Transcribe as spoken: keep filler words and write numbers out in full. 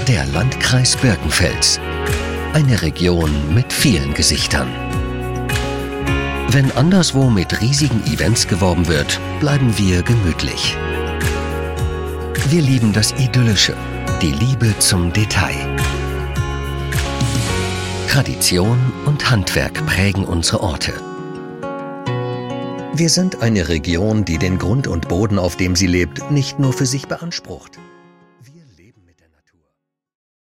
Der Landkreis Birkenfels. Eine Region mit vielen Gesichtern. Wenn anderswo mit riesigen Events geworben wird, bleiben wir gemütlich. Wir lieben das Idyllische, die Liebe zum Detail. Tradition und Handwerk prägen unsere Orte. Wir sind eine Region, die den Grund und Boden, auf dem sie lebt, nicht nur für sich beansprucht.